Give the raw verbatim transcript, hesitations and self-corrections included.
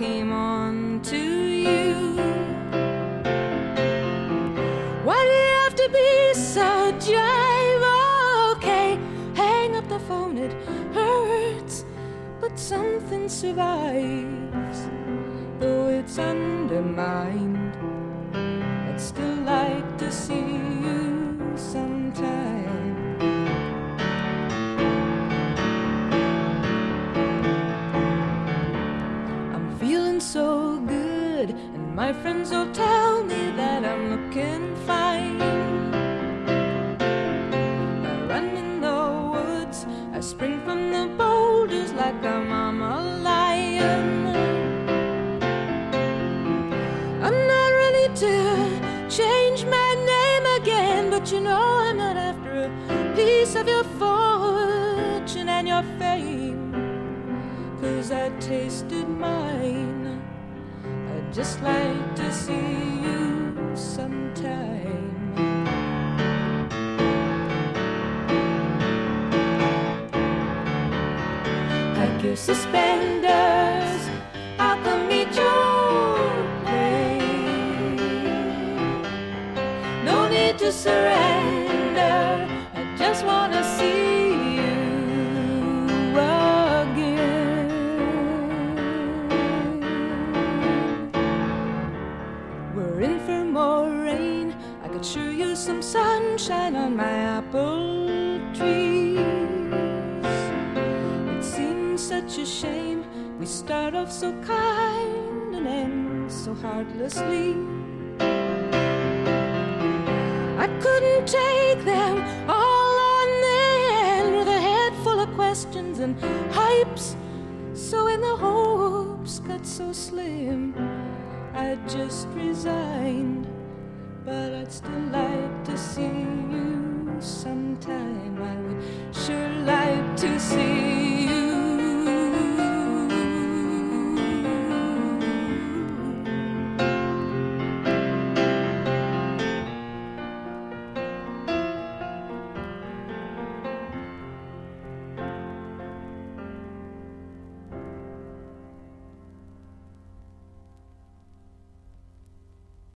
came on to you. Why do you have to be so jive? Okay, hang up the phone, it hurts, but something survives. Though it's undermined, I'd still like to see you sometime. I'm feeling so good, and my friends will tell me that I'm looking fine. I run in the woods, I spring from the boulders like I'm a lion. I'm not ready to change my name again, but you know I'm not after a piece of your fortune and your fame, 'cause I tasted mine. I'd just like to see you sometime. Pack your suspenders, I'll come meet your plane. No need to surrender, I just wanna see you again. We're in for more rain, I could show you some sunshine on my apple trees. It seems such a shame we start off so kind and end so heartlessly. I couldn't take them all on then, with a head full of questions and hypes. So when the hopes got so slim, I just resigned. But I'd still like to see you sometime. I would sure like to see you.